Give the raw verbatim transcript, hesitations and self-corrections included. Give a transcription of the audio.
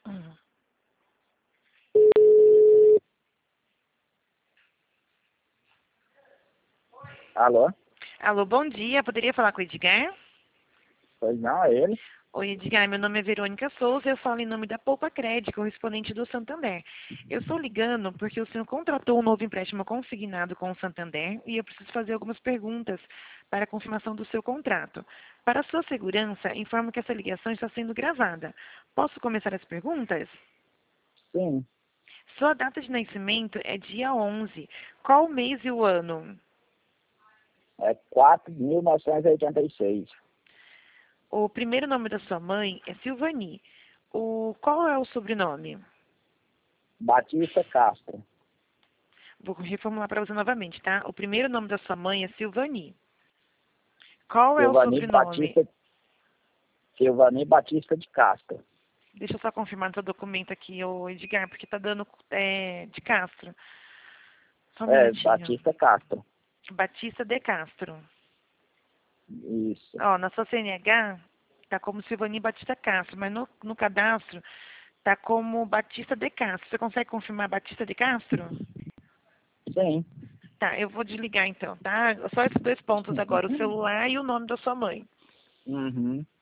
Hum. Alô? Alô, bom dia. Poderia falar com o Edgar? Pois não, é ele? Oi, Edgar. Meu nome é Verônica Souza. Eu falo em nome da Poupa Crédito, correspondente do Santander. Eu estou ligando porque o senhor contratou um novo empréstimo consignado com o Santander e eu preciso fazer algumas perguntas para a confirmação do seu contrato. Para a sua segurança, informo que essa ligação está sendo gravada. Posso começar as perguntas? Sim, Sua data de nascimento é dia onze. Qual o mês e o ano? é quatro de mil novecentos e oitenta e seis. O primeiro nome da sua mãe é Silvani. O, qual é o sobrenome? Batista Castro. Vou reformular para você novamente, tá? O primeiro nome da sua mãe é Silvani. Qual é o Silvani sobrenome? Batista, Silvani Batista de Castro. Deixa eu só confirmar no seu documento aqui, o Edgar, porque tá dando é, de Castro. Só um É, minutinho. Batista Castro. Batista de Castro. Isso. Ó, na sua C N H tá como Silvani Batista Castro, mas no, no cadastro tá como Batista de Castro. Você consegue confirmar Batista de Castro? Sim. Tá, eu vou desligar então, tá? Só esses dois pontos agora, o celular e o nome da sua mãe. Uhum.